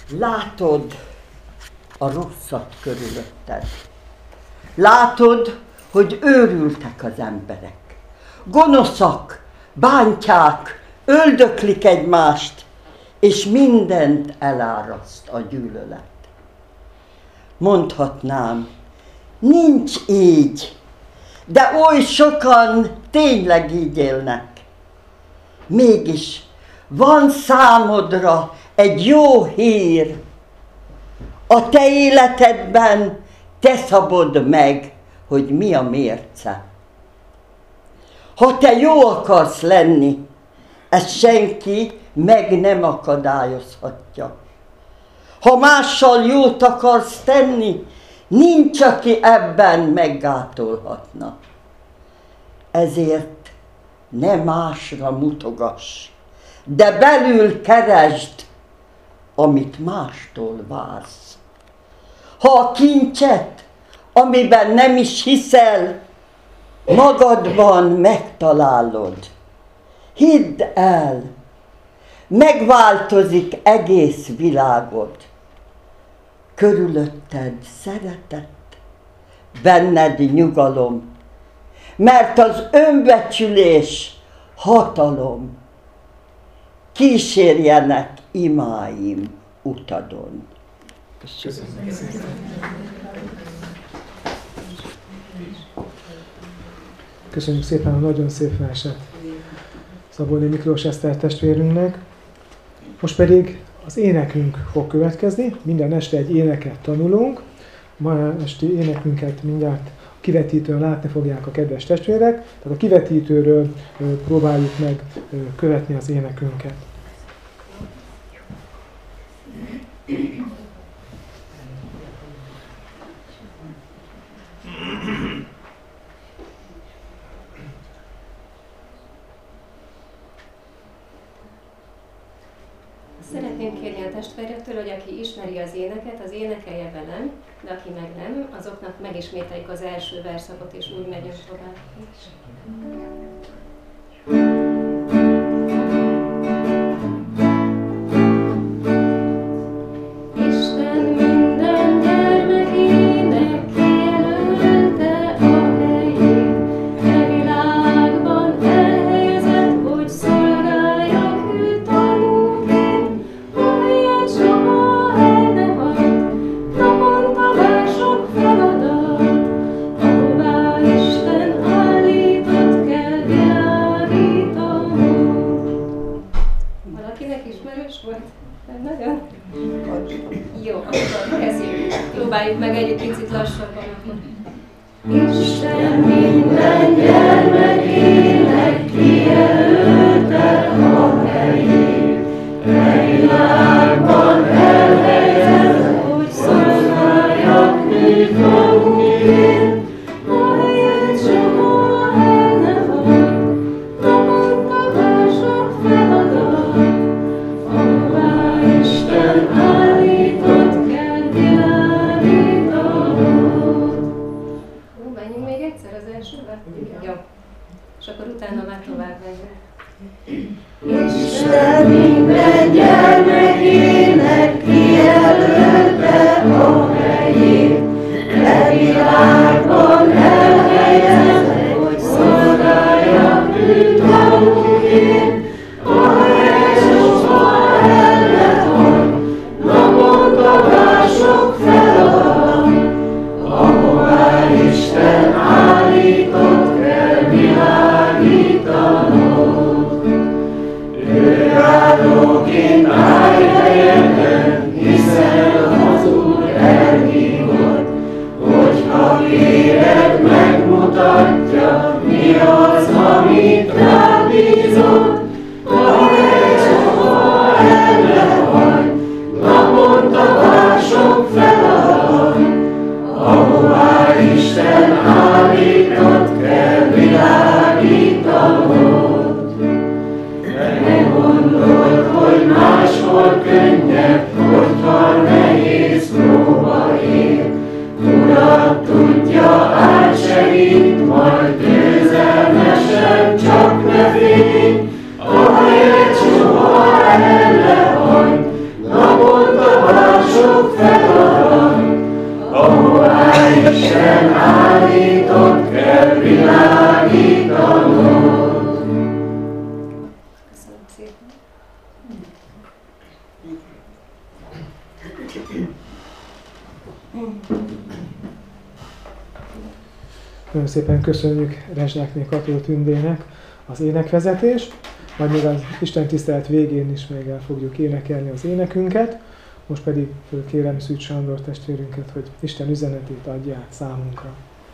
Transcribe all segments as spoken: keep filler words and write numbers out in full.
Látod a rosszat körülötted. Látod, hogy őrültek az emberek. Gonoszak, bántják, öldöklik egymást, és mindent eláraszt a gyűlölet. Mondhatnám, nincs így, de oly sokan tényleg így élnek. Mégis van számodra egy jó hír. A te életedben te szabod meg, hogy mi a mérce. Ha te jó akarsz lenni, ezt senki meg nem akadályozhatja. Ha mással jót akarsz tenni, nincs, aki ebben meggátolhatna. Ezért ne másra mutogass, de belül keresd, amit mástól vársz. Ha a kincset, amiben nem is hiszel, magadban megtalálod, hidd el, megváltozik egész világod. Körülötted szeretet, benned nyugalom, mert az önbecsülés hatalom. Kísérjenek imáim utadon. Köszönöm. Köszönjük szépen a nagyon szép verset Szabolné Miklós Eszter testvérünknek. Most pedig az énekünk fog következni. Minden este egy éneket tanulunk. Ma esti énekünket mindjárt a kivetítőn látni fogják a kedves testvérek. Tehát a kivetítőről próbáljuk meg követni az énekünket. Szeretném kérni a testvérektől, hogy aki ismeri az éneket, az énekelje velem, de aki meg nem, azoknak megismételjük az első verszakot, és úgy megyünk tovább. Jó, akkor kezdjük. Próbáljuk meg egy picit lassabban. Isten minden gyermekének kijelölte a helyét, e világban elhelyezett, hogy szolgáljak őt magukért, ahelyett soha el ne hagy, naponta vár sok feladat, ahová Isten állított kell világítanod. Ó, menjünk még egyszer az elsőbe? Jó. És akkor utána már tovább megyünk. Isten minden gyermekének kijelölte a helyét, e világban elhelyezett, hogy szolgáljak őt magukért, ahelyett soha el ne hagy, naponta vár sok feladat, ahová Isten állított kell világítanod. Ő áldóként állj helyeden, hiszen az Úr elhívott, hogyha kéred, megmutatja, mi az, amit rád bízott, ahelyett soha el ne hagy, naponta vár sok feladat, ahová Isten állított kell világítanod. Ne gondold, hogy máshol könnyebb, hogyha nehéz próba ér. Urat tudja, átsegít, majd győzelmesen, csak ne félj, ahelyett soha el ne hagy, naponta Nagyon szépen köszönjük Rezsnákné Kató Tündének az énekvezetést, majd még az Isten tisztelet végén is még el fogjuk énekelni az énekünket. Most pedig kérem Szűcs Sándor testvérünket, hogy Isten üzenetét adja át számunkra.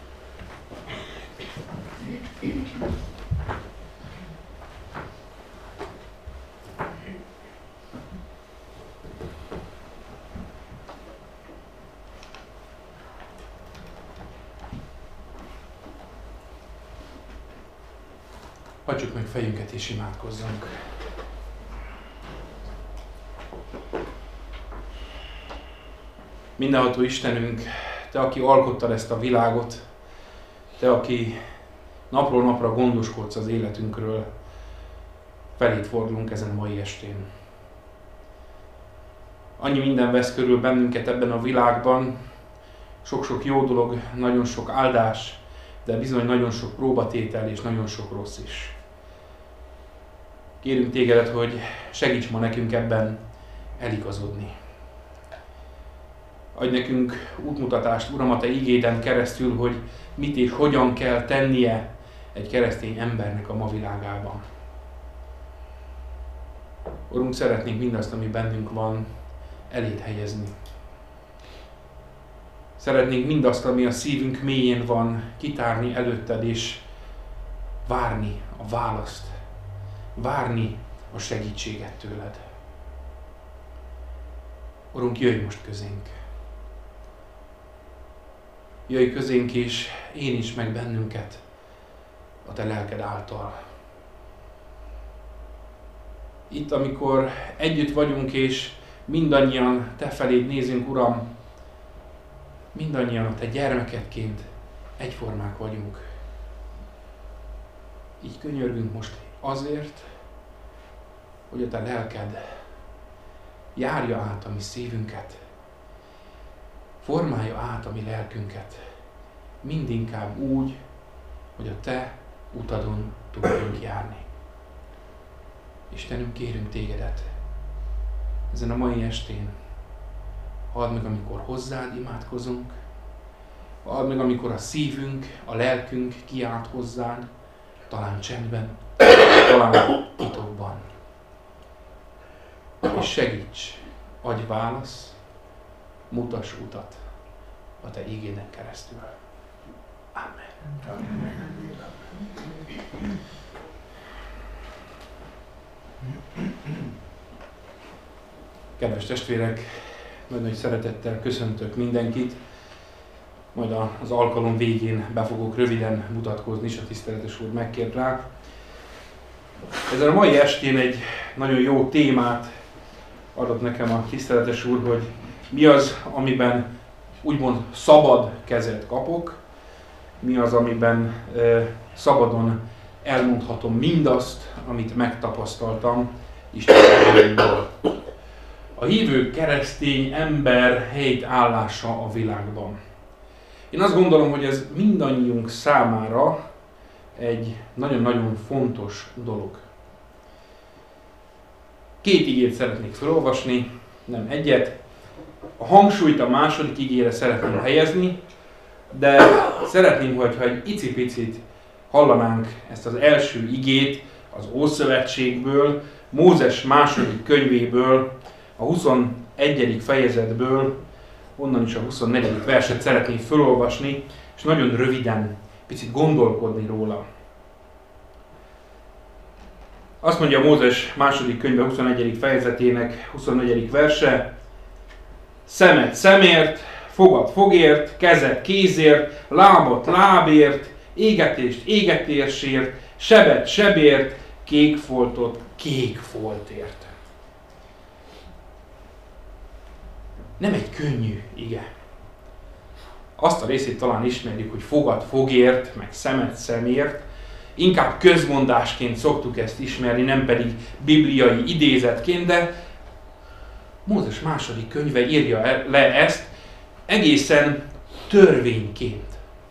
Adjuk meg fejünket és imádkozzunk. Mindenható Istenünk, Te, aki alkottad ezt a világot, Te, aki napról napra gondoskodsz az életünkről, feléd fordulunk ezen a mai estén. Annyi minden vesz körül bennünket ebben a világban, sok-sok jó dolog, nagyon sok áldás, de bizony nagyon sok próbatétel és nagyon sok rossz is. Kérünk Tégedet, hogy segíts ma nekünk ebben eligazodni. Adj nekünk útmutatást, Uram, a Te igéden keresztül, hogy mit és hogyan kell tennie egy keresztény embernek a ma világában. Urunk, szeretnénk mindazt, ami bennünk van, eléd helyezni. Szeretnénk mindazt, ami a szívünk mélyén van, kitárni előtted és várni a választ, várni a segítséget tőled. Urunk, jöjj most közénk! Jöjj közénk és éníts meg bennünket a Te lelked által. Itt, amikor együtt vagyunk és mindannyian Te feléd nézünk, Uram, mindannyian a Te gyermekedként egyformák vagyunk. Így könyörgünk most azért, hogy a Te lelked járja át a mi szívünket, formálja át a mi lelkünket, mindinkább úgy, hogy a Te utadon tudjunk járni. Istenünk, kérünk Tégedet ezen a mai estén, add meg, amikor hozzád imádkozunk, add meg, amikor a szívünk, a lelkünk kiált hozzád, talán csendben, talán titokban. És segíts, adj válasz, mutass utat a Te igének keresztül. Amen. Amen. Kedves testvérek, nagy-nagy szeretettel köszöntök mindenkit. Majd az alkalom végén be fogok röviden mutatkozni, és a tiszteletes úr megkért rá. Ezen a mai estén egy nagyon jó témát adott nekem a tiszteletes úr, hogy mi az, amiben úgymond szabad kezet kapok, mi az, amiben eh, szabadon elmondhatom mindazt, amit megtapasztaltam Isten erejéből. A hívő keresztény ember helytállása a világban. Én azt gondolom, hogy ez mindannyiunk számára egy nagyon-nagyon fontos dolog. Két igét szeretnék felolvasni, nem egyet. A hangsúlyt a második igére szeretném helyezni, de szeretném, hogyha egy icipicit hallanánk ezt az első igét az Ószövetségből, Mózes második könyvéből, a huszonegyedik fejezetből, onnan is a huszonnegyedik verset szeretném felolvasni, és nagyon röviden, picit gondolkodni róla. Azt mondja Mózes második könyve huszonegyedik fejezetének huszonnegyedik verse: szemet szemért, fogad fogért, kezet kézért, lábat lábért, égetést égetésért, sebet sebért, kékfoltot kékfoltért. Nem egy könnyű ige. Azt a részét talán ismerjük, hogy fogad fogért, meg szemet szemért. Inkább közmondásként szoktuk ezt ismerni, nem pedig bibliai idézetként, de Mózes második könyve írja le ezt egészen törvényként.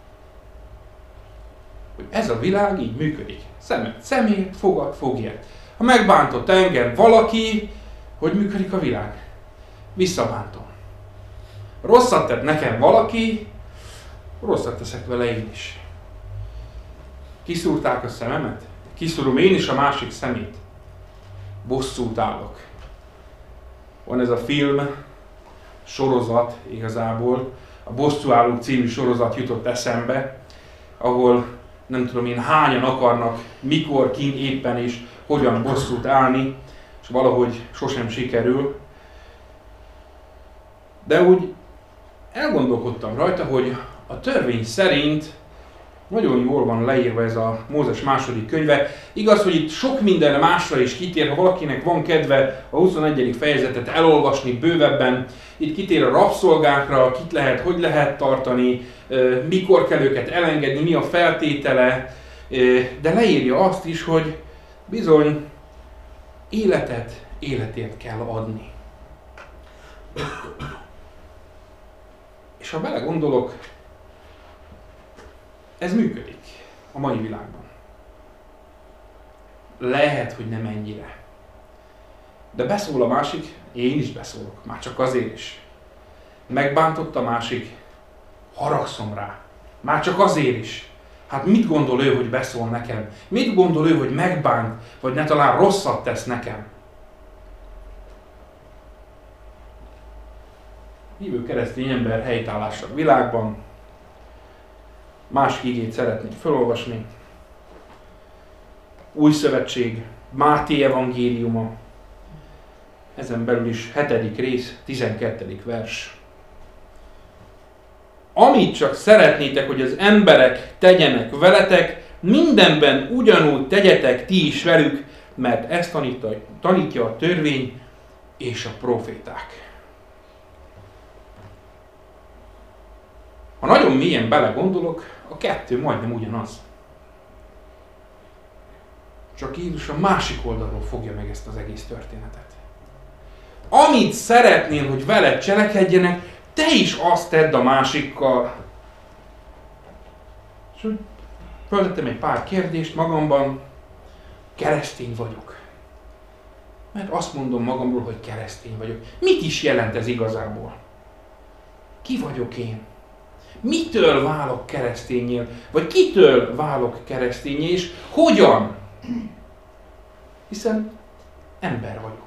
Hogy ez a világ így működik. Szemet szemért, fogad fogért. Ha megbántott engem valaki, hogy működik a világ? Visszabántom. Rosszat tett nekem valaki, rosszat teszek vele én is. Kiszúrták a szememet, kiszúrom én is a másik szemét. Bosszút állok. Van ez a film, sorozat igazából, a Bosszúállók című sorozat jutott eszembe, ahol nem tudom én hányan akarnak, mikor, kin éppen és hogyan bosszút állni, és valahogy sosem sikerül. De úgy elgondolkodtam rajta, hogy a törvény szerint nagyon jól van leírva ez a Mózes második könyve. Igaz, hogy itt sok minden másra is kitér, ha valakinek van kedve a huszonegyedik fejezetet elolvasni bővebben. Itt kitér a rabszolgákra, kit lehet, hogy lehet tartani, mikor kell őket elengedni, mi a feltétele, de leírja azt is, hogy bizony életet életért kell adni. És ha belegondolok, ez működik a mai világban. Lehet, hogy nem ennyire. De beszól a másik, én is beszólok, már csak azért is. Megbántott a másik, haragszom rá, már csak azért is. Hát mit gondol ő, hogy beszól nekem? Mit gondol ő, hogy megbánt, vagy ne talán rosszat tesz nekem? Hívő keresztény ember helytállásra a világban. Másik igét szeretnék felolvasni. Új szövetség, Máté evangéliuma, ezen belül is hetedik rész, tizenkettedik vers. Amit csak szeretnétek, hogy az emberek tegyenek veletek, mindenben ugyanúgy tegyetek ti is velük, mert ezt tanítja, tanítja a törvény és a proféták. Ha nagyon mélyen belegondolok, a kettő majdnem ugyanaz. Csak Jézus a másik oldalról fogja meg ezt az egész történetet. Amit szeretnél, hogy veled cselekedjenek, te is azt tedd a másikkal. És úgy föltettem egy pár kérdést magamban, keresztény vagyok. Mert azt mondom magamról, hogy keresztény vagyok. Mit is jelent ez igazából? Ki vagyok én? Mitől válok keresztényél? Vagy kitől válok keresztényé, és hogyan? Hiszen ember vagyok.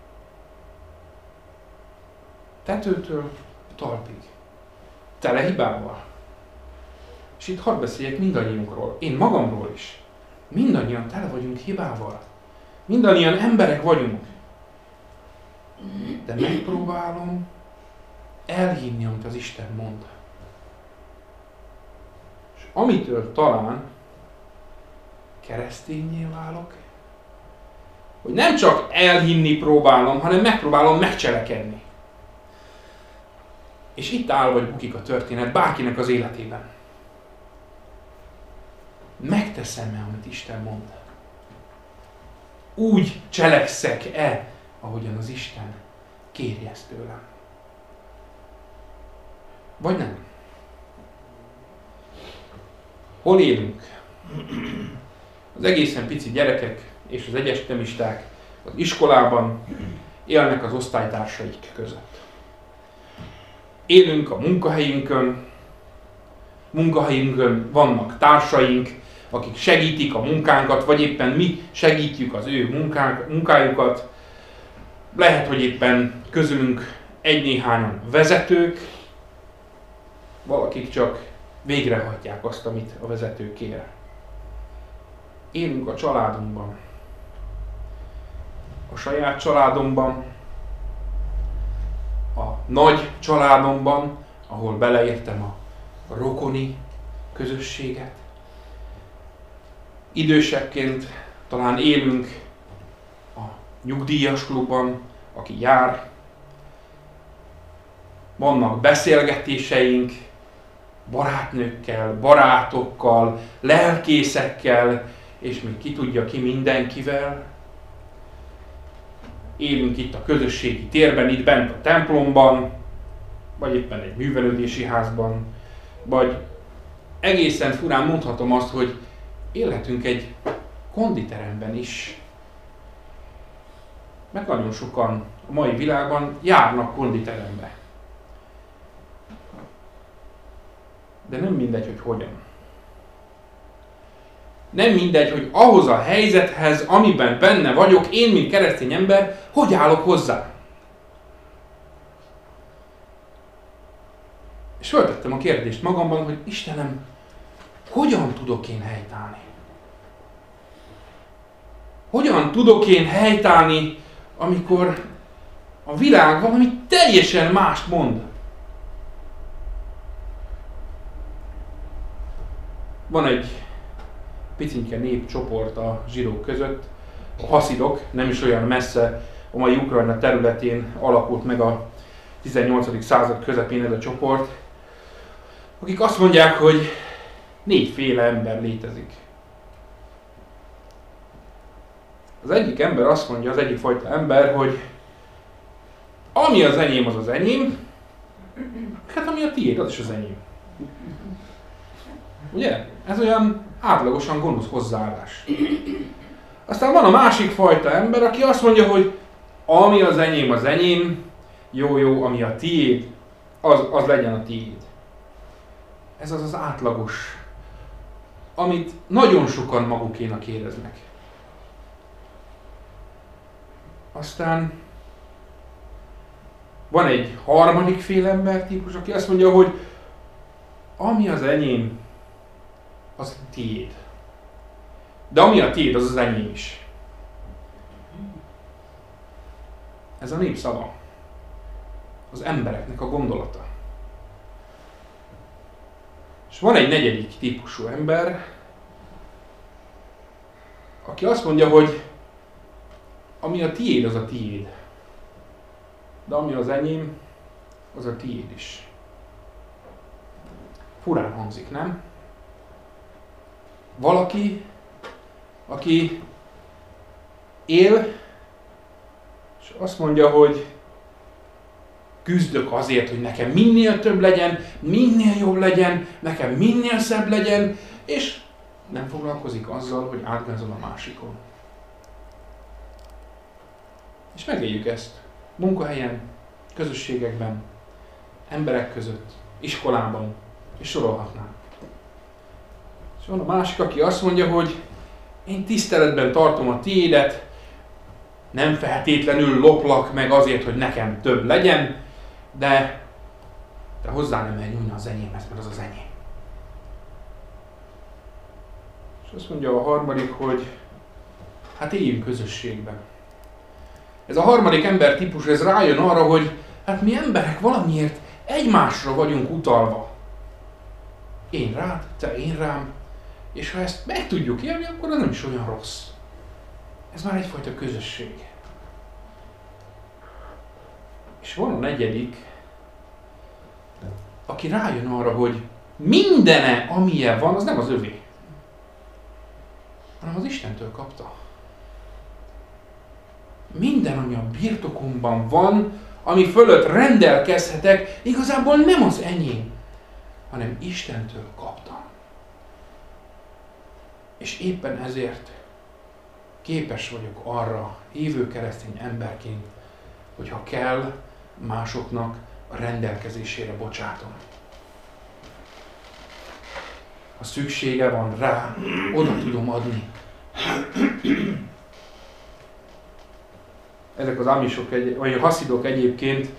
Tetőtől talpig. Tele hibával. És itt hadd beszéljek mindannyiunkról. Én magamról is. Mindannyian tele vagyunk hibával. Mindannyian emberek vagyunk. De megpróbálom elhinni, amit az Isten mond. És amitől talán kereszténnyé válok, hogy nem csak elhinni próbálom, hanem megpróbálom megcselekedni. És itt áll vagy bukik a történet bárkinek az életében. Megteszem-e, amit Isten mond? Úgy cselekszek-e, ahogyan az Isten kéri ezt tőlem? Vagy nem? Hol élünk? Az egészen pici gyerekek és az egyetemisták az iskolában élnek az osztálytársaik között. Élünk a munkahelyünkön, munkahelyünkön vannak társaink, akik segítik a munkánkat, vagy éppen mi segítjük az ő munkánk, munkájukat. Lehet, hogy éppen közülünk egy-néhányan vezetők, valakik csak végrehajtják azt, amit a vezető kér. Élünk a családunkban, a saját családomban, a nagy családomban, ahol beleértem a rokoni közösséget. Idősebbként talán élünk a nyugdíjas klubban, aki jár. Vannak beszélgetéseink barátnőkkel, barátokkal, lelkészekkel, és még ki tudja ki mindenkivel. Élünk itt a közösségi térben, itt bent a templomban, vagy éppen egy művelődési házban, vagy egészen furán mondhatom azt, hogy élhetünk egy konditeremben is. Mert nagyon sokan a mai világban járnak konditerembe. De nem mindegy, hogy hogyan. Nem mindegy, hogy ahhoz a helyzethez, amiben benne vagyok, én, mint keresztény ember, hogy állok hozzá. És föltettem a kérdést magamban, hogy Istenem, hogyan tudok én helytállni? Hogyan tudok én helytállni, amikor a világ valami teljesen mást mond? Van egy picinke népcsoport a zsidók között, a haszidok, nem is olyan messze a mai Ukrajna területén alakult meg a tizennyolcadik század közepén ez a csoport, akik azt mondják, hogy négyféle ember létezik. Az egyik ember azt mondja, az egyik fajta ember, hogy ami az enyém, az az enyém, hát ami a tiéd, az is az enyém. Ugye? Ez olyan átlagosan gonosz hozzáállás. Aztán van a másik fajta ember, aki azt mondja, hogy ami az enyém, az enyém, jó, jó, ami a tiéd, az, az legyen a tiéd. Ez az az átlagos, amit nagyon sokan magukénak éreznek. Aztán van egy harmadik fél ember típus, aki azt mondja, hogy ami az enyém, az a tiéd. De ami a tiéd, az az enyém is. Ez a népszava. Az embereknek a gondolata. És van egy negyedik típusú ember, aki azt mondja, hogy ami a tiéd, az a tiéd. De ami az enyém, az a tiéd is. Furán hangzik, nem? Valaki, aki él, és azt mondja, hogy küzdök azért, hogy nekem minél több legyen, minél jobb legyen, nekem minél szebb legyen, és nem foglalkozik azzal, hogy átgázol a másikon. És megéljük ezt munkahelyen, közösségekben, emberek között, iskolában, és sorolhatnám. És van a másik, aki azt mondja, hogy én tiszteletben tartom a tiédet, nem feltétlenül loplak meg azért, hogy nekem több legyen, de, de hozzá nem megy nyújni az enyémhez, mert az az enyém. És azt mondja a harmadik, hogy hát éljünk közösségben. Ez a harmadik ember típus, ez rájön arra, hogy hát mi emberek valamiért egymásra vagyunk utalva. Én rád, te én rám, és ha ezt meg tudjuk élni, akkor az nem is olyan rossz. Ez már egyfajta közösség. És van a negyedik, aki rájön arra, hogy mindene, amilyen van, az nem az övé, hanem az Istentől kapta. Minden, ami a birtokomban van, ami fölött rendelkezhetek, igazából nem az enyém, hanem Istentől kaptam. És éppen ezért képes vagyok arra, hívő keresztény emberként, hogy ha kell, másoknak a rendelkezésére bocsátom. Ha szüksége van rá, oda tudom adni. Ezek az amisok, vagy a haszidok egyébként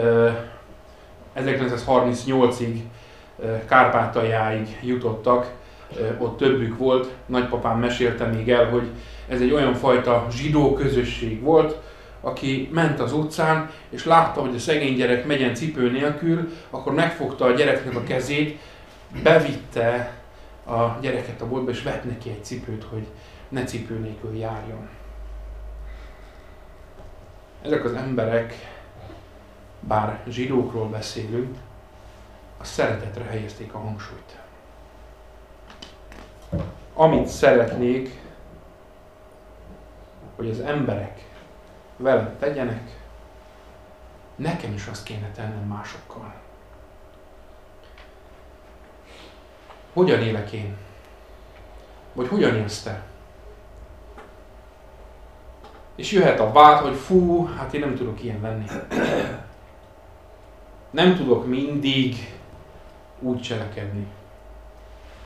ezerkilencszázharmincnyolcig Kárpátaljáig jutottak, ott többük volt. Nagypapám mesélte még el, hogy ez egy olyan fajta zsidó közösség volt, aki ment az utcán, és látta, hogy a szegény gyerek megyen cipő nélkül, akkor megfogta a gyereknek a kezét, bevitte a gyereket a boltba, és vett neki egy cipőt, hogy ne cipő nélkül járjon. Ezek az emberek, bár zsidókról beszélünk, a szeretetre helyezték a hangsúlyt. Amit szeretnék, hogy az emberek velem tegyenek, nekem is azt kéne tennem másokkal. Hogyan élek én? Vagy hogyan élsz te? És jöhet a vád, hogy fú, hát én nem tudok ilyen lenni. Nem tudok mindig úgy cselekedni.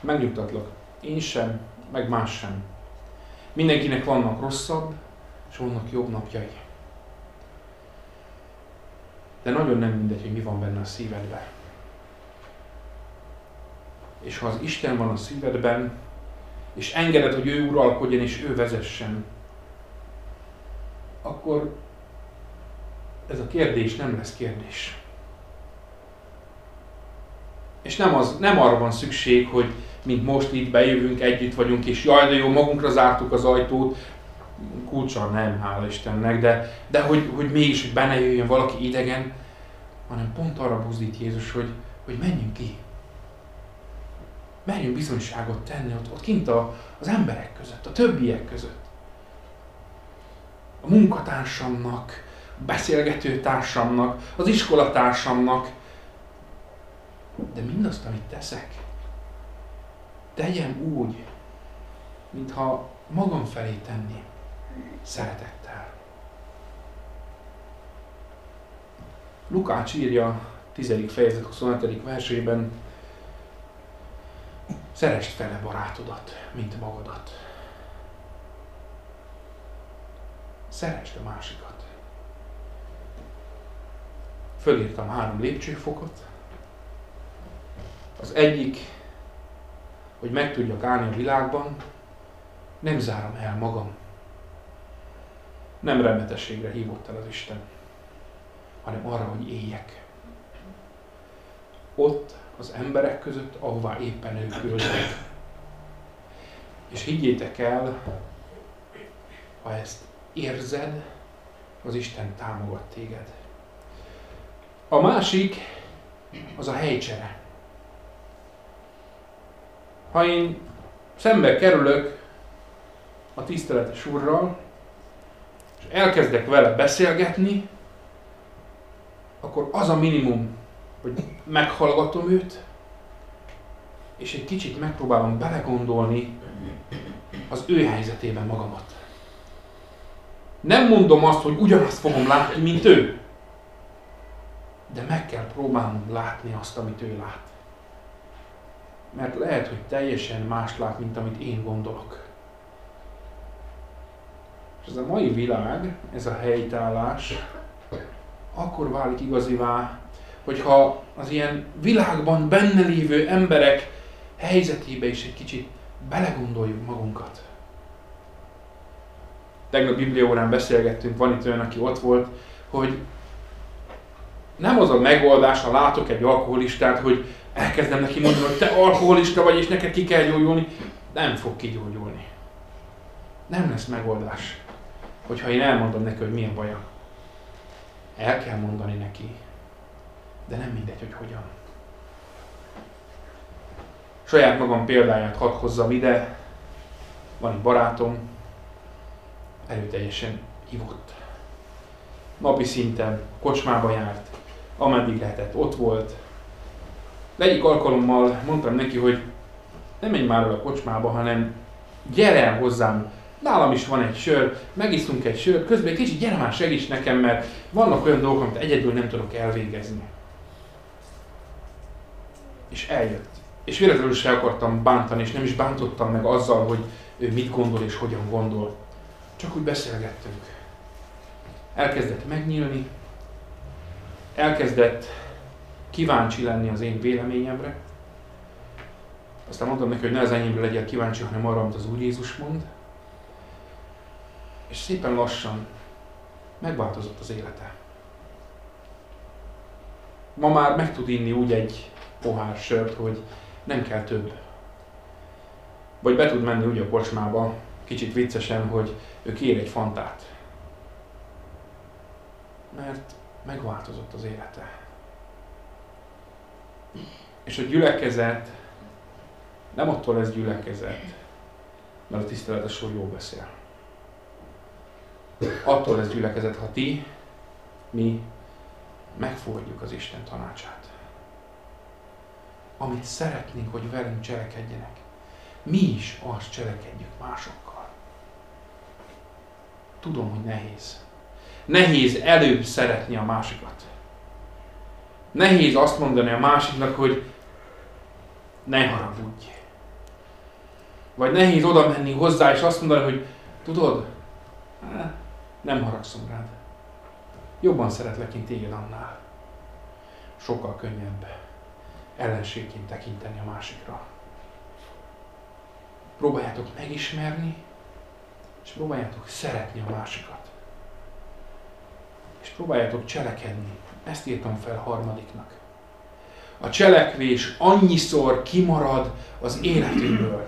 megnyugtatlak, én sem, meg más sem. Mindenkinek vannak rosszabb, és vannak jobb napjai. De nagyon nem mindegy, hogy mi van benne a szívedben. És ha az Isten van a szívedben, és engeded, hogy ő uralkodjon és ő vezessen, akkor ez a kérdés nem lesz kérdés. És nem, az, nem arra van szükség, hogy mint most itt bejövünk, együtt vagyunk, és jaj, de jó, magunkra zártuk az ajtót, kulccsal nem, hála Istennek, de, de hogy, hogy mégis, hogy benne jöjjön valaki idegen, hanem pont arra buzdít Jézus, hogy, hogy menjünk ki. Merjünk bizonyságot tenni ott, ott kint a, az emberek között, a többiek között. A munkatársamnak, a beszélgető társamnak, az iskolatársamnak, de mindazt, amit teszek, tegyem úgy, mintha magam felé tenni, szeretettel. Lukács írja tizedik fejezet huszonhetedik versében, szeresd fele barátodat, mint magadat. Szeresd a másikat. Fölírtam három lépcsőfokot. Az egyik, hogy meg tudjak állni a világban, nem zárom el magam. Nem remetességre hívott el az Isten, hanem arra, hogy éljek. Ott az emberek között, ahová éppen ő küldtek. És higgyétek el, ha ezt érzed, az Isten támogat téged. A másik, az a helycsere. Ha én szembe kerülök a tiszteletes Úrral, és elkezdek vele beszélgetni, akkor az a minimum, hogy meghallgatom őt, és egy kicsit megpróbálom belegondolni az ő helyzetében magamat. Nem mondom azt, hogy ugyanazt fogom látni, mint ő, de meg kell próbálnom látni azt, amit ő lát. Mert lehet, hogy teljesen más lát, mint amit én gondolok. És ez a mai világ, ez a helytállás, akkor válik igazivá, hogyha az ilyen világban benne lévő emberek helyzetébe is egy kicsit belegondoljuk magunkat. Tegnap bibliaórán beszélgettünk, van itt olyan, aki ott volt, hogy nem az a megoldás, ha látok egy alkoholistát, hogy elkezdem neki mondani, hogy te alkoholista vagy, és neked ki kell gyógyulni. Nem fog kigyógyulni. Nem lesz megoldás, hogyha én elmondom neki, hogy milyen baja. El kell mondani neki, de nem mindegy, hogy hogyan. Saját magam példáját hadd hozzam ide. Van egy barátom, erőteljesen ivott. Napi szinten kocsmába járt, ameddig lehetett, ott volt. De egyik alkalommal mondtam neki, hogy nem menj már el a kocsmába, hanem gyere el hozzám, nálam is van egy sör, megisztunk egy sört, közben egy kicsit gyere már segíts nekem, mert vannak olyan dolgok, amit egyedül nem tudok elvégezni. És eljött. És véletlenül se akartam bántani, és nem is bántottam meg azzal, hogy ő mit gondol és hogyan gondol. Csak úgy beszélgettünk. Elkezdett megnyílni, elkezdett kíváncsi lenni az én véleményemre. Aztán mondtam neki, hogy ne az enyémre legyél kíváncsi, hanem arra, amit az Úr Jézus mond. És szépen lassan megváltozott az élete. Ma már meg tud inni úgy egy pohár sört, hogy nem kell több. Vagy be tud menni úgy a kocsmába, kicsit viccesen, hogy ő kér egy fantát. Mert megváltozott az élete. És a gyülekezet nem attól lesz gyülekezet, mert a tiszteletes Úr jól beszél. Attól lesz gyülekezet, ha ti, mi megfogadjuk az Isten tanácsát. Amit szeretnénk, hogy velünk cselekedjenek, mi is azt cselekedjük másokkal. Tudom, hogy nehéz. Nehéz előbb szeretni a másikat. Nehéz azt mondani a másiknak, hogy ne haragudj. Vagy nehéz oda menni hozzá és azt mondani, hogy tudod, nem haragszom rád. Jobban szeretlek én téged annál. Sokkal könnyebb ellenségként tekinteni a másikra. Próbáljátok megismerni, és próbáljátok szeretni a másikat. És próbáljátok cselekedni. Ezt írtam fel harmadiknak. A cselekvés annyiszor kimarad az életünkből.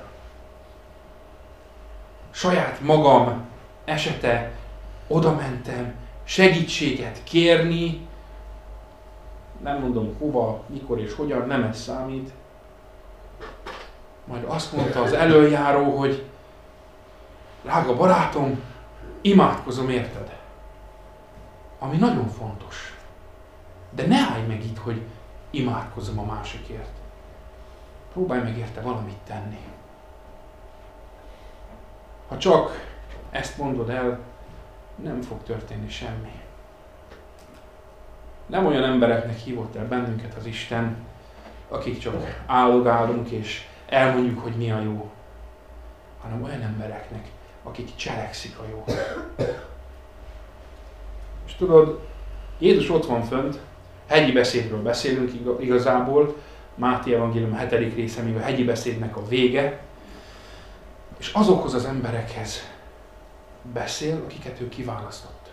Saját magam esete, oda mentem segítséget kérni, nem mondom hova, mikor és hogyan, nem ez számít. Majd azt mondta az elöljáró, hogy drága barátom, imádkozom érted. Ami nagyon fontos. De ne állj meg itt, hogy imádkozom a másikért. Próbálj meg érte valamit tenni. Ha csak ezt mondod el, nem fog történni semmi. Nem olyan embereknek hívott el bennünket az Isten, akik csak áldogálunk és elmondjuk, hogy mi a jó, hanem olyan embereknek, akik cselekszik a jó. És tudod, Jézus ott van fönt, hegyi beszédről beszélünk igazából, Máté evangélium hetedik része, még a hegyi beszédnek a vége, és azokhoz az emberekhez beszél, akiket ő kiválasztott.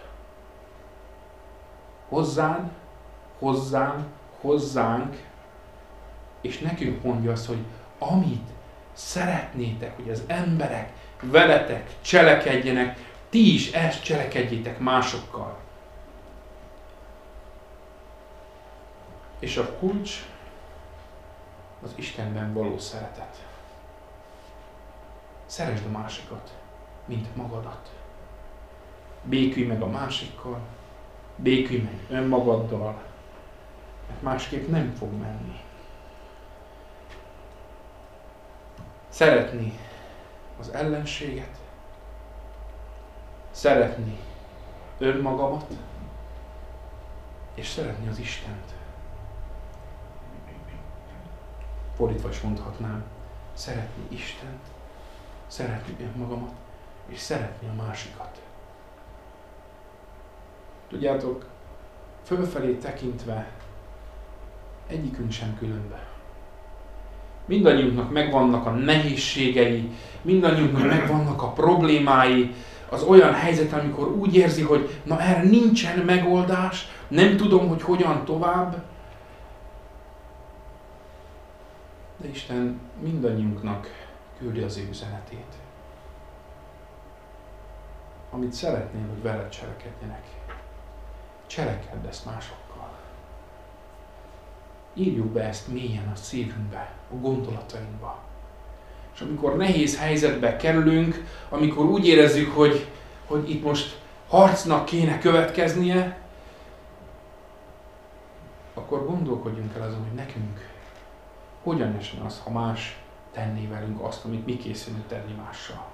Hozzánk, hozzám, hozzánk, és nekünk mondja azt, hogy amit szeretnétek, hogy az emberek veletek cselekedjenek, ti is ezt cselekedjétek másokkal. És a kulcs az Istenben való szeretet. Szeresd a másikat, mint magadat. Békülj meg a másikkal, békülj meg önmagaddal, mert másképp nem fog menni. Szeretni az ellenséget, szeretni önmagamat, és szeretni az Istent. Fordítva is mondhatnám, szeretni Istent, szeretni önmagamat, és szeretni a másikat. Tudjátok, fölfelé tekintve egyikünk sem különbe. Mindannyiunknak megvannak a nehézségei, mindannyiunknak megvannak a problémái, az olyan helyzet, amikor úgy érzi, hogy na erre nincsen megoldás, nem tudom, hogy hogyan tovább. De Isten mindannyiunknak küldi az ő üzenetét. Amit szeretnél, hogy veled cselekedjenek. Cselekedd ezt másokkal. Írjuk be ezt mélyen a szívünkbe, a gondolatainkba. És amikor nehéz helyzetbe kerülünk, amikor úgy érezzük, hogy, hogy itt most harcnak kéne következnie, akkor gondolkodjunk el azon, hogy nekünk hogyan esne az, ha más tenné velünk azt, amit mi készülünk tenni mással.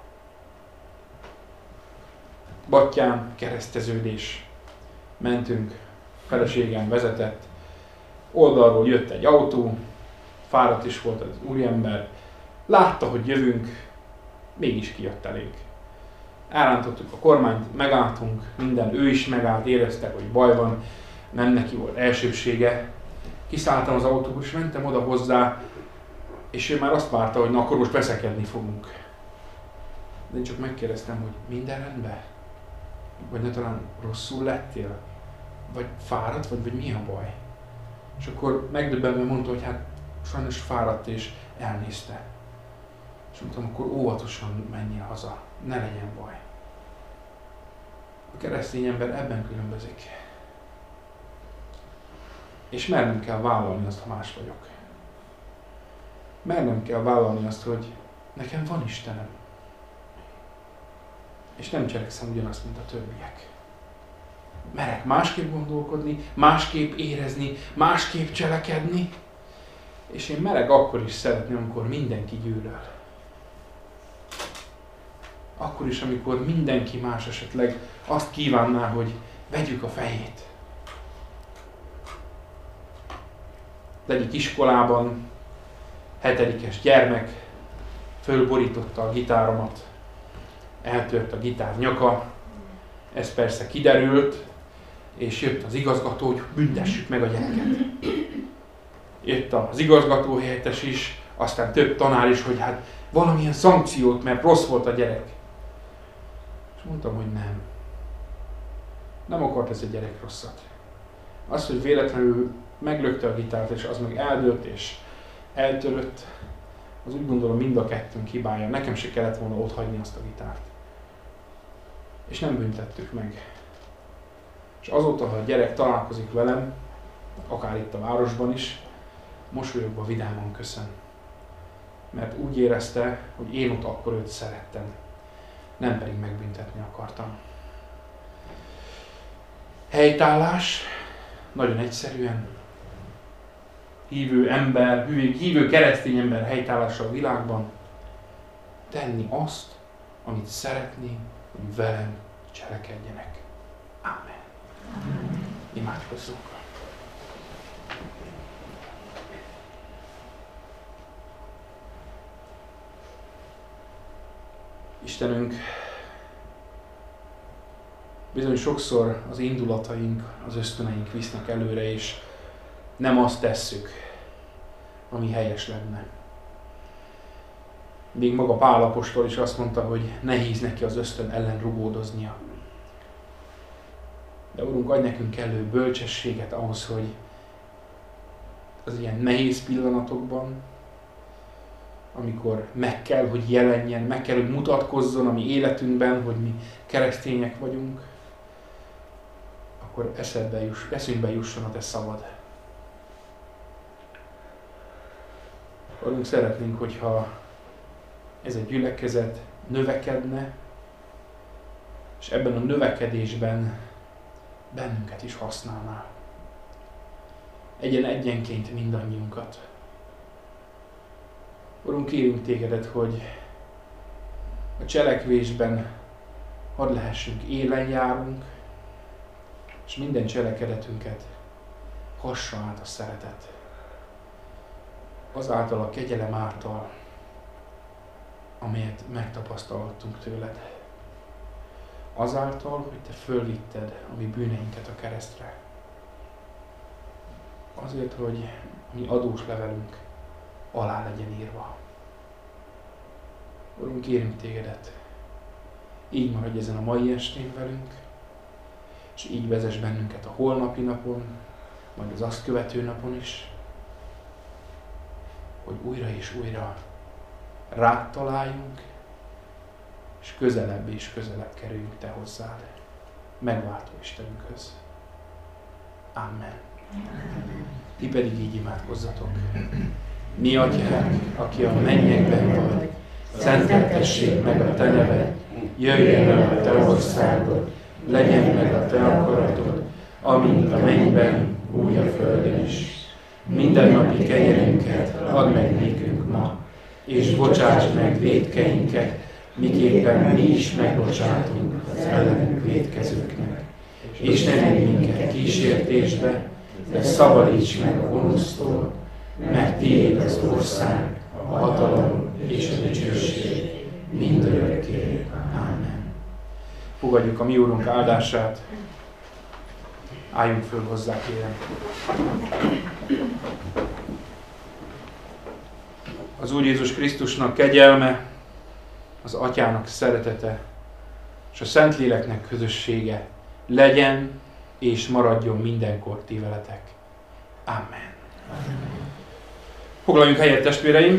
Battyán, kereszteződés. Mentünk, feleségem vezetett, oldalról jött egy autó, fáradt is volt az úriember, látta, hogy jövünk, mégis kijött elég. Elrántottuk a kormányt, megálltunk, minden, ő is megállt, érezte, hogy baj van, nem neki volt elsőbsége. Kiszálltam az autóból, és mentem oda hozzá, és ő már azt várta, hogy na akkor most veszekedni fogunk. De én csak megkérdeztem, hogy minden rendben? Vagy ne talán rosszul lettél? Vagy fáradt, vagy, vagy mi a baj? És akkor megdöbbenve mondta, hogy hát sajnos fáradt és elnézte. És mondtam, akkor óvatosan menjél haza, ne legyen baj. A keresztény ember ebben különbözik. És mernem kell vállalni azt, ha más vagyok. Mernem kell vállalni azt, hogy nekem van Istenem. És nem cselekszem ugyanazt, mint a többiek. Merek másképp gondolkodni, másképp érezni, másképp cselekedni, és én merek akkor is szeretni, amikor mindenki gyűlöl. Akkor is, amikor mindenki más esetleg azt kívánná, hogy vegyük a fejét. Az egyik iskolában hetedikes gyermek fölborította a gitáromat, eltört a gitár nyaka, ez persze kiderült, és jött az igazgató, hogy büntessük meg a gyereket. Jött az igazgató helyettes is, aztán több tanár is, hogy hát valamilyen szankciót, mert rossz volt a gyerek. És mondtam, hogy nem. Nem akart ez a gyerek rosszat. Az, hogy véletlenül meglökte a gitárt, és az meg eldőlt és eltörött, az úgy gondolom mind a kettőnk hibája. Nekem se kellett volna otthagyni azt a gitárt. És nem büntettük meg. És azóta, ha a gyerek találkozik velem, akár itt a városban is, mosolyogva vidáman köszön. Mert úgy érezte, hogy én ott akkor őt szerettem. Nem pedig megbüntetni akartam. Helytállás, nagyon egyszerűen. Hívő ember, hívő keresztény ember helytállása a világban. Tenni azt, amit szeretném, hogy velem cselekedjenek. Ámen. Imádkozzunk. Istenünk, bizony sokszor az indulataink, az ösztöneink visznek előre, és nem azt tesszük, ami helyes lenne. Még maga Pál apostol is azt mondta, hogy nehéz neki az ösztön ellen rugódoznia. De Urunk, adj nekünk elő bölcsességet ahhoz, hogy az ilyen nehéz pillanatokban, amikor meg kell, hogy jelenjen, meg kell, hogy mutatkozzon a mi életünkben, hogy mi keresztények vagyunk, akkor eszedbe juss, eszünkbe jusson a te szavad. Urunk, szeretnénk, hogyha ez a gyülekezet növekedne, és ebben a növekedésben bennünket is használnál. Egyen egyenként mindannyiunkat. Urunk, kérünk tégedet, hogy a cselekvésben hadd lehessünk élen járunk, és minden cselekedetünket hassa át a szeretet. Azáltal a kegyelem által, amelyet megtapasztalhattunk tőled. Azáltal, hogy te fölvitted a mi bűneinket a keresztre. Azért, hogy a mi adós levelünk alá legyen írva. Urunk, kérünk tégedet, így maradj ezen a mai estén velünk, és így vezess bennünket a holnapi napon, majd az azt követő napon is, hogy újra és újra rád találjunk, és közelebb és közelebb kerüljünk te hozzád, megváltó Istenünkhöz. Amen. Ti pedig így imádkozzatok. Mi, Atyánk, aki a mennyekben vagy, szenteltessék meg a te neved, jöjjön el a te országod, legyen meg a te akaratod, amint a mennyben, úgy a földön is. Mindennapi kenyerünket add meg nékünk ma, és bocsáss meg vétkeinket, miképpen mi is megbocsátunk az ellenünk vétkezőknek. És ne vigy minket kísértésbe, de szabadíts meg a gonosztól, mert tiéd az ország, a hatalom és a dicsőség mindörökké. Amen. Fogadjuk a mi Úrunk áldását. Álljunk föl hozzá, kérem. Az Úr Jézus Krisztusnak kegyelme, az Atyának szeretete, és a Szentléleknek közössége legyen és maradjon mindenkor ti veletek. Amen. Foglaljunk helyet, testvéreim!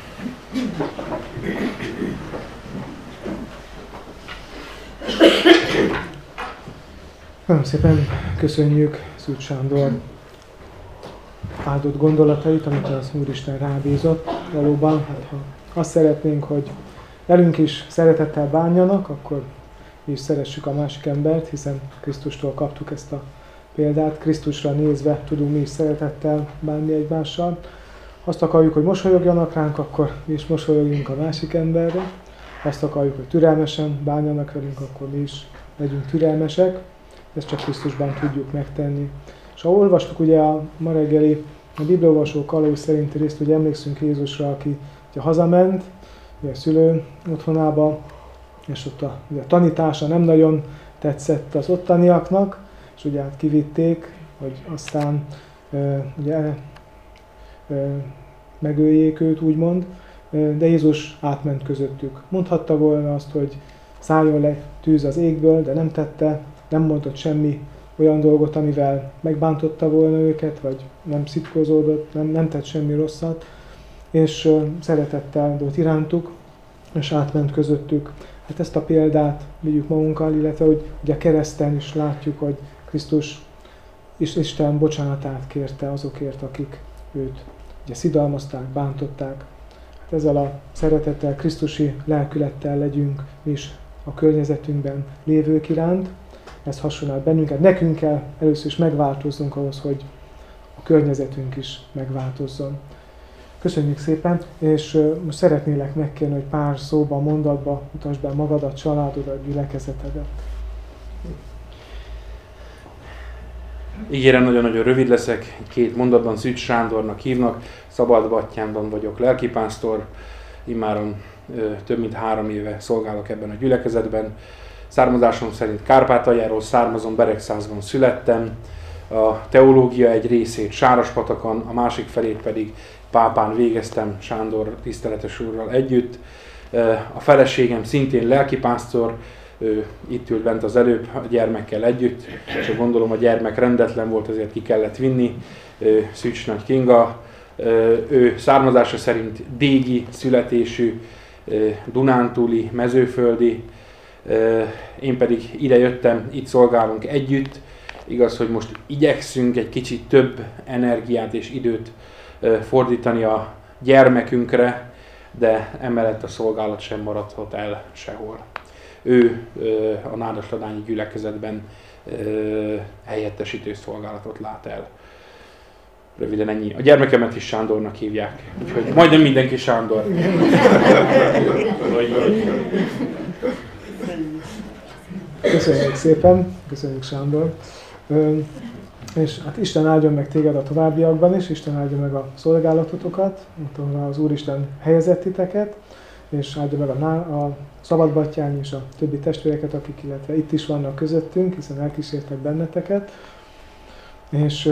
Nagyon szépen köszönjük Szűcs Sándor áldott gondolatait, amit az Úristen rábízott. Valóban, hát ha azt szeretnénk, hogy velünk is szeretettel bánjanak, akkor mi is szeressük a másik embert, hiszen Krisztustól kaptuk ezt a példát. Krisztusra nézve tudunk mi is szeretettel bánni egymással. Azt akarjuk, hogy mosolyogjanak ránk, akkor mi is mosolyogjunk a másik emberre. Azt akarjuk, hogy türelmesen bánjanak velünk, akkor mi is legyünk türelmesek. Ezt csak Krisztusban tudjuk megtenni. És ha olvastuk ugye a ma reggeli a bibliaolvasó kalóz szerinti részt, hogy emlékszünk Jézusra, aki ugye hazament, a szülő otthonába, és ott a, a tanítása nem nagyon tetszett az ottaniaknak, és ugye hát kivitték, hogy aztán e, ugye, e, megöljék őt, úgymond, de Jézus átment közöttük. Mondhatta volna azt, hogy szálljon le tűz az égből, de nem tette, nem mondott semmi olyan dolgot, amivel megbántotta volna őket, vagy nem szitkozódott, nem, nem tett semmi rosszat, és uh, szeretettel volt irántuk, és átment közöttük. Hát ezt a példát vigyük magunkkal, illetve hogy ugye a kereszten is látjuk, hogy Krisztus és Isten bocsánatát kérte azokért, akik őt ugye szidalmazták, bántották. Hát ezzel a szeretettel, krisztusi lelkülettel legyünk mi is a környezetünkben lévők iránt. Ez hasonlít bennünket. Nekünk kell először is megváltoznunk ahhoz, hogy a környezetünk is megváltozzon. Köszönjük szépen, és most szeretnélek megkérni, hogy pár szóban, mondatba mutasd be magadat, családodat, gyülekezetedet. Ígérem, nagyon-nagyon rövid leszek, két mondatban. Szűcs Sándornak hívnak, Szabadbattyánban vagyok lelkipásztor, immáron ö, több mint három éve szolgálok ebben a gyülekezetben. Származásom szerint Kárpátaljáról származom, Beregszázban születtem, a teológia egy részét Sárospatakon, a másik felét pedig Pápán végeztem Sándor tiszteletes úrral együtt. A feleségem szintén lelkipásztor, ő itt ült bent az előbb a gyermekkel együtt, és gondolom a gyermek rendetlen volt, ezért ki kellett vinni. Szűcs Nagy Kinga, ő származása szerint dégi születésű, dunántúli, mezőföldi, én pedig ide jöttem, itt szolgálunk együtt. Igaz, hogy most igyekszünk egy kicsit több energiát és időt fordítani a gyermekünkre, de emellett a szolgálat sem maradhat el sehol. Ő a Nádasladányi gyülekezetben helyettesítő szolgálatot lát el. Röviden ennyi. A gyermekemet is Sándornak hívják, úgyhogy majdnem mindenki Sándor. Köszönjük szépen, köszönjük Sándor. És hát Isten áldjon meg téged a továbbiakban is, Isten áldjon meg a szolgálatotokat, mondtam, az Úristen helyezett titeket, és áldja meg a, a Szabadbattyány és a többi testvéreket, akik illetve itt is vannak közöttünk, hiszen elkísértek benneteket, és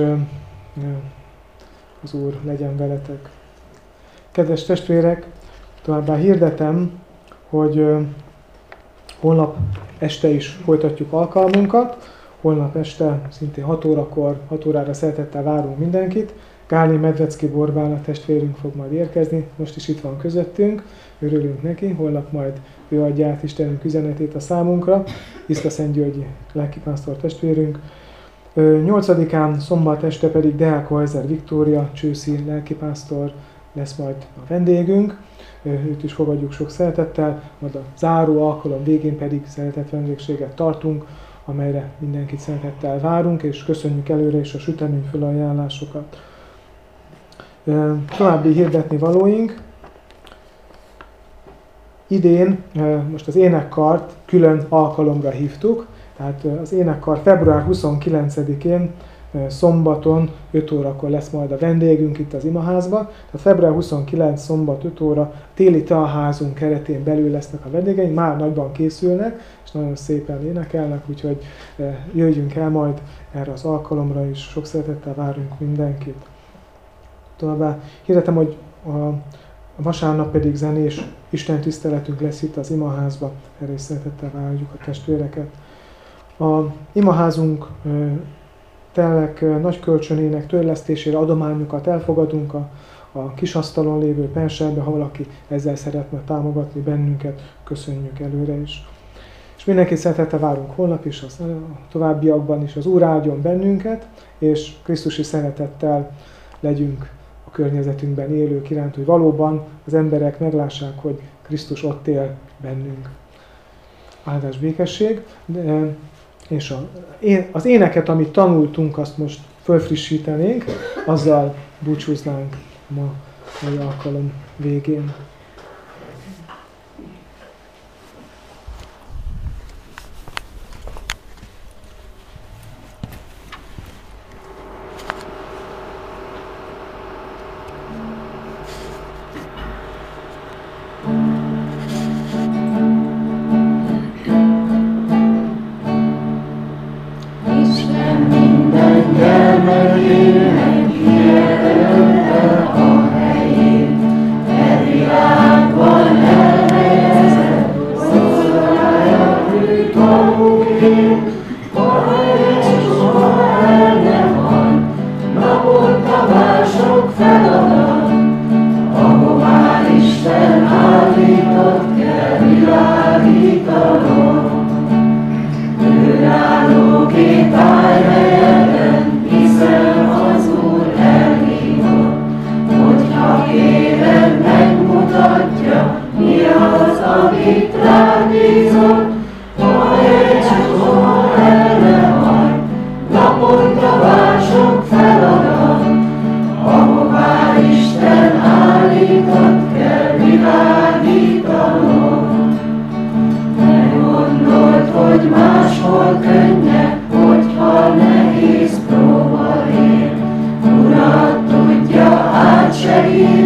az Úr legyen veletek. Kedves testvérek, továbbá hirdetem, hogy holnap este is folytatjuk alkalmunkat. Holnap este, szintén hat órakor, hat órára szeretettel várunk mindenkit. Gáli Medvecki Borbála testvérünk fog majd érkezni, most is itt van közöttünk, örülünk neki, holnap majd ő adja át Istenünk üzenetét a számunkra, Iszka Szentgyörgyi lelkipásztor testvérünk. nyolcadikán szombat este pedig Deák Hajzer Viktória csőszi lelkipásztor lesz majd a vendégünk, őt is fogadjuk sok szeretettel, majd a záró alkalom végén pedig szeretett vendégséget tartunk, amelyre mindenkit szeretettel várunk, és köszönjük előre is a sütemény felajánlásokat. További hirdetni valóink. Idén most az énekkart külön alkalomra hívtuk, tehát az énekkar február huszonkilencedikén szombaton öt órakor lesz majd a vendégünk itt az imaházba. Tehát február huszonkilencedike szombat öt óra téli teaházunk keretén belül lesznek a vendégeink, már nagyban készülnek, és nagyon szépen énekelnek, úgyhogy jöjjünk el majd erre az alkalomra is, sok szeretettel várunk mindenkit. Továbbá hirdetem, hogy a vasárnap pedig zenés istentiszteletünk lesz itt az imaházba, erre is szeretettel várjuk a testvéreket. A imaházunk telek nagy kölcsönének törlesztésére adományokat elfogadunk a, a kisasztalon lévő penserbe, ha valaki ezzel szeretne támogatni bennünket, köszönjük előre is. És mindenki szeretettel várunk holnap is, a továbbiakban is, az Úr áldjon bennünket, és Krisztusi szeretettel legyünk a környezetünkben élők iránt, hogy valóban az emberek meglássák, hogy Krisztus ott él bennünk. Áldás, békesség. De, és a, az éneket, amit tanultunk, azt most fölfrissítenénk, azzal búcsúznánk ma mai alkalom végén. Thank you. máshol könnyebb, hogyha nehéz próba ér. Urat tudja átsegíteni,